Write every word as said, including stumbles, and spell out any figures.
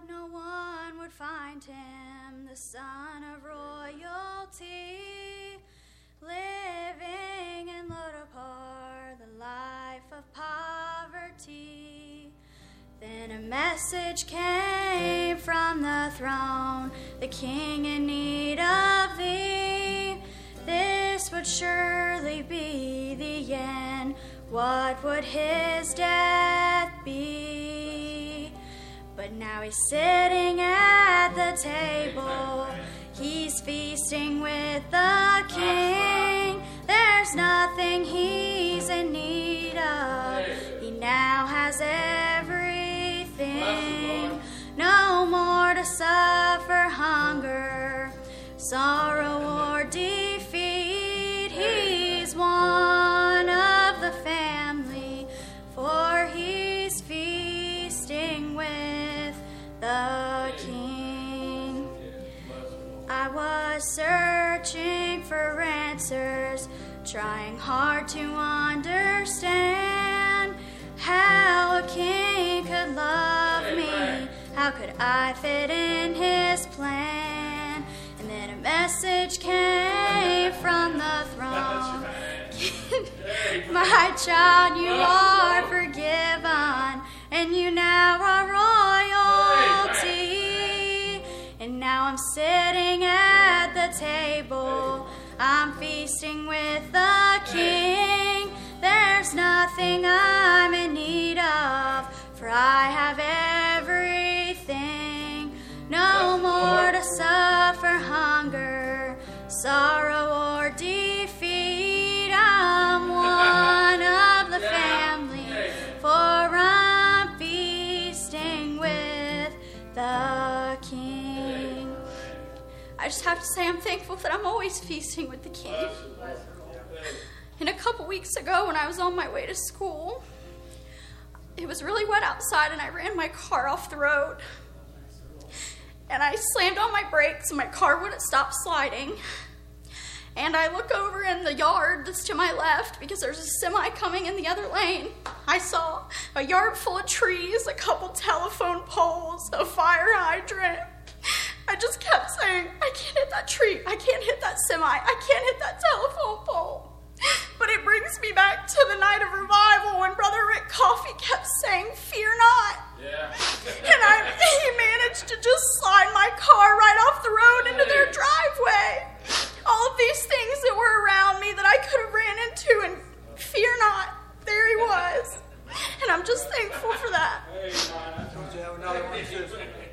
no one would find him, the son of royalty, living in Lodabar, the life of poverty. Then a message came from the throne, the king in need of thee. This would surely be the end. What would his death be? But now he's sitting at the table. He's feasting with the king. There's nothing he's in need of. He now has everything. No more to suffer hunger, sorrow, or defeat. He's one of the family, for he's feasting with the king. I was searching for answers, trying hard to understand how a king could love me. How could I fit in his plan? And then a message came from the throne. My child, you are forgiven, and you now are royalty. And now I'm sitting at the table. I'm feasting with the king. There's nothing I'm in need of, for I have everything. No more to suffer hunger, sorrow, or defeat. I'm one of the family, for I'm feasting with the king. I just have to say I'm thankful that I'm always feasting with the king. And a couple weeks ago, when I was on my way to school, it was really wet outside, and I ran my car off the road. And I slammed on my brakes, and my car wouldn't stop sliding. And I look over in the yard that's to my left, because there's a semi coming in the other lane. I saw a yard full of trees, a couple telephone poles, a fire hydrant. I just kept saying, I can't hit that tree, I can't hit that semi, I can't hit that telephone pole. But it brings me back to the night of revival when Brother Rick Coffey kept saying, fear not. Yeah. And I, he managed to just slide my car right off the road into their driveway. All of these things that were around me that I could have ran into, and fear not, there he was. And I'm just thankful for that. Hey, man, I told you I have another one, sister.